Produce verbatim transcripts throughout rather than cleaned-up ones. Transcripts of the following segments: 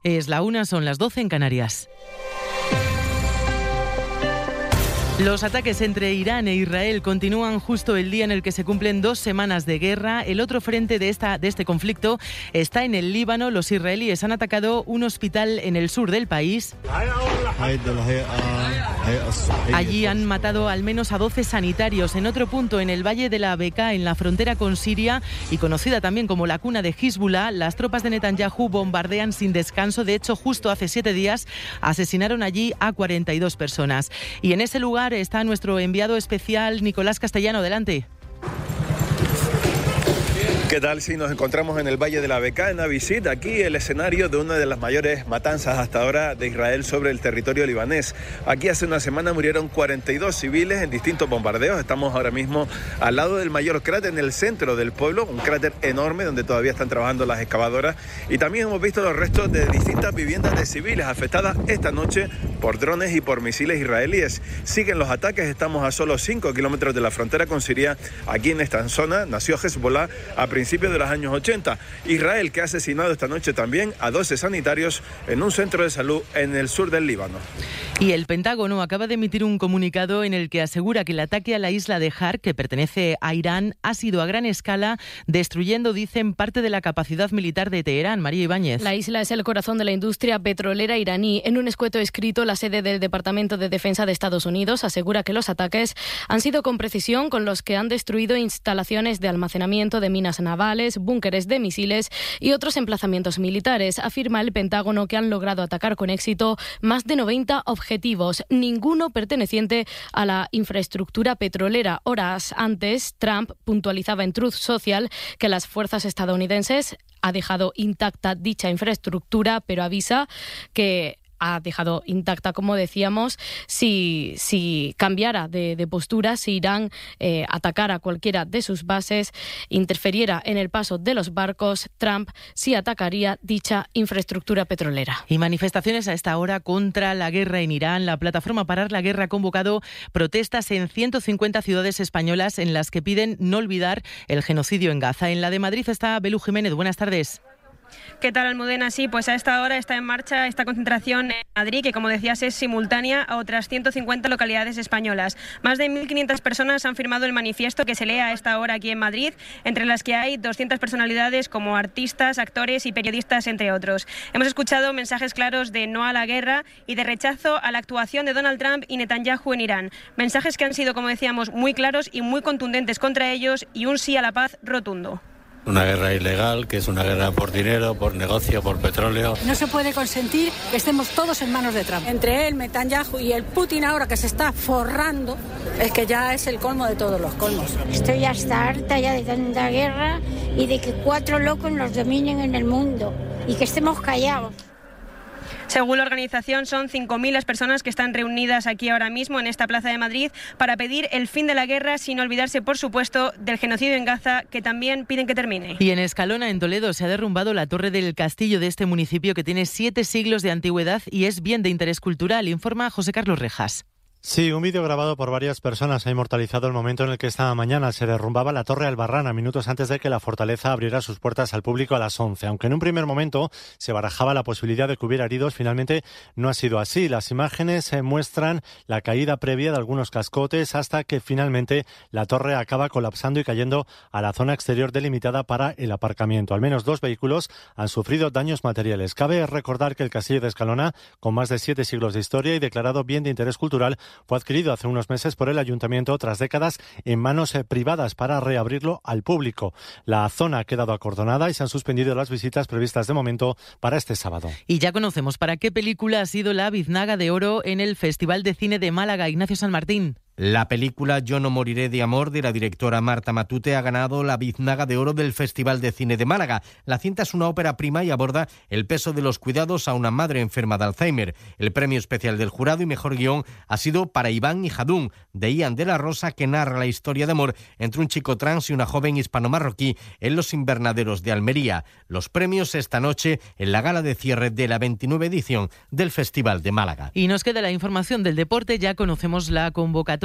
Es la una, son las doce en Canarias. Los ataques entre Irán e Israel continúan justo el día en el que se cumplen dos semanas de guerra. El otro frente de, esta, de este conflicto está en el Líbano. Los israelíes han atacado un hospital en el sur del país. Allí han matado al menos a doce sanitarios. En otro punto, en el Valle de la Bekaa, en la frontera con Siria, y conocida también como la cuna de Hezbollah, las tropas de Netanyahu bombardean sin descanso. De hecho, justo hace siete días asesinaron allí a cuarenta y dos personas. Y en ese lugar está nuestro enviado especial Nicolás Castellano. Adelante. ¿Qué tal? Sí, nos encontramos en el Valle de la Bekaa, en Abisit, aquí el escenario de una de las mayores matanzas hasta ahora de Israel sobre el territorio libanés. Aquí hace una semana murieron cuarenta y dos civiles en distintos bombardeos. Estamos ahora mismo al lado del mayor cráter en el centro del pueblo, un cráter enorme donde todavía están trabajando las excavadoras. Y también hemos visto los restos de distintas viviendas de civiles afectadas esta noche por drones y por misiles israelíes. Siguen los ataques, estamos a solo cinco kilómetros de la frontera con Siria. Aquí en esta zona nació Hezbollah a principios de los años ochenta. Israel, que ha asesinado esta noche también a doce sanitarios en un centro de salud en el sur del Líbano. Y el Pentágono acaba de emitir un comunicado en el que asegura que el ataque a la isla de Har, que pertenece a Irán, ha sido a gran escala, destruyendo, dicen, parte de la capacidad militar de Teherán. María Ibáñez. La isla es el corazón de la industria petrolera iraní. En un escueto escrito, la sede del Departamento de Defensa de Estados Unidos asegura que los ataques han sido con precisión, con los que han destruido instalaciones de almacenamiento de minas navales, búnkeres de misiles y otros emplazamientos militares. Afirma el Pentágono que han logrado atacar con éxito más de noventa objetivos, ninguno perteneciente a la infraestructura petrolera. Horas antes, Trump puntualizaba en Truth Social que las fuerzas estadounidenses han dejado intacta dicha infraestructura, pero avisa que ha dejado intacta, como decíamos, si, si cambiara de, de postura, si Irán eh, atacara cualquiera de sus bases, interfiriera en el paso de los barcos, Trump sí atacaría dicha infraestructura petrolera. Y manifestaciones a esta hora contra la guerra en Irán. La plataforma Parar la Guerra ha convocado protestas en ciento cincuenta ciudades españolas en las que piden no olvidar el genocidio en Gaza. En la de Madrid está Belú Jiménez. Buenas tardes. ¿Qué tal, Almudena? Sí, pues a esta hora está en marcha esta concentración en Madrid, que como decías es simultánea a otras ciento cincuenta localidades españolas. Más de mil quinientas personas han firmado el manifiesto que se lee a esta hora aquí en Madrid, entre las que hay doscientas personalidades como artistas, actores y periodistas, entre otros. Hemos escuchado mensajes claros de no a la guerra y de rechazo a la actuación de Donald Trump y Netanyahu en Irán. Mensajes que han sido, como decíamos, muy claros y muy contundentes contra ellos, y un sí a la paz rotundo. Una guerra ilegal, que es una guerra por dinero, por negocio, por petróleo. No se puede consentir que estemos todos en manos de Trump. Entre él, Netanyahu y el Putin ahora, que se está forrando, es que ya es el colmo de todos los colmos. Estoy hasta harta ya de tanta guerra y de que cuatro locos nos dominen en el mundo y que estemos callados. Según la organización, son cinco mil las personas que están reunidas aquí ahora mismo en esta plaza de Madrid para pedir el fin de la guerra, sin olvidarse, por supuesto, del genocidio en Gaza, que también piden que termine. Y en Escalona, en Toledo, se ha derrumbado la torre del castillo de este municipio, que tiene siete siglos de antigüedad y es bien de interés cultural, informa José Carlos Rejas. Sí, un vídeo grabado por varias personas ha inmortalizado el momento en el que esta mañana se derrumbaba la Torre Albarrana, minutos antes de que la fortaleza abriera sus puertas al público a las once. Aunque en un primer momento se barajaba la posibilidad de que hubiera heridos, finalmente no ha sido así. Las imágenes muestran la caída previa de algunos cascotes hasta que finalmente la torre acaba colapsando y cayendo a la zona exterior delimitada para el aparcamiento. Al menos dos vehículos han sufrido daños materiales. Cabe recordar que el castillo de Escalona, con más de siete siglos de historia y declarado bien de interés cultural, fue adquirido hace unos meses por el ayuntamiento tras décadas en manos privadas para reabrirlo al público. La zona ha quedado acordonada y se han suspendido las visitas previstas de momento para este sábado. Y ya conocemos para qué película ha sido la Biznaga de Oro en el Festival de Cine de Málaga. Ignacio San Martín. La película Yo no moriré de amor, de la directora Marta Matute, ha ganado la Biznaga de Oro del Festival de Cine de Málaga. La cinta es una ópera prima y aborda el peso de los cuidados a una madre enferma de Alzheimer. El premio especial del jurado y mejor guión ha sido para Iván y Jadún, de Ian de la Rosa, que narra la historia de amor entre un chico trans y una joven hispano-marroquí en los invernaderos de Almería. Los premios esta noche en la gala de cierre de la veintinueva edición del Festival de Málaga. Y nos queda la información del deporte. Ya conocemos la convocatoria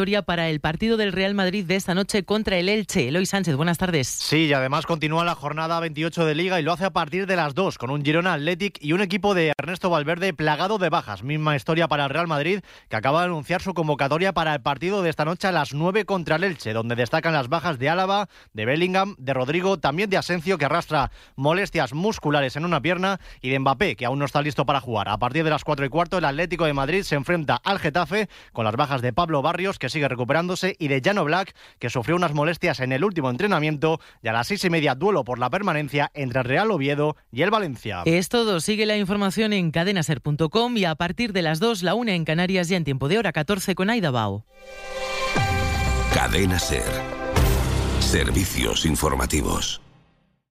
convocatoria para el partido del Real Madrid de esta noche contra el Elche. Eloy Sánchez, buenas tardes. Sí, y además continúa la jornada veintiocho de Liga y lo hace a partir de las dos, con un Girona Athletic y un equipo de Ernesto Valverde plagado de bajas. Misma historia para el Real Madrid, que acaba de anunciar su convocatoria para el partido de esta noche a las nueve contra el Elche, donde destacan las bajas de Álava, de Bellingham, de Rodrigo, también de Asencio, que arrastra molestias musculares en una pierna, y de Mbappé, que aún no está listo para jugar. A partir de las cuatro y cuarto, el Atlético de Madrid se enfrenta al Getafe, con las bajas de Pablo Barrios, que sigue recuperándose, y de Jan Oblak, que sufrió unas molestias en el último entrenamiento, y a las seis y media duelo por la permanencia entre el Real Oviedo y el Valencia. Es todo. Sigue la información en cadena ser punto com y a partir de las dos, la una en Canarias, ya en tiempo de hora catorce con Aida Bao. Cadena Ser. Servicios informativos.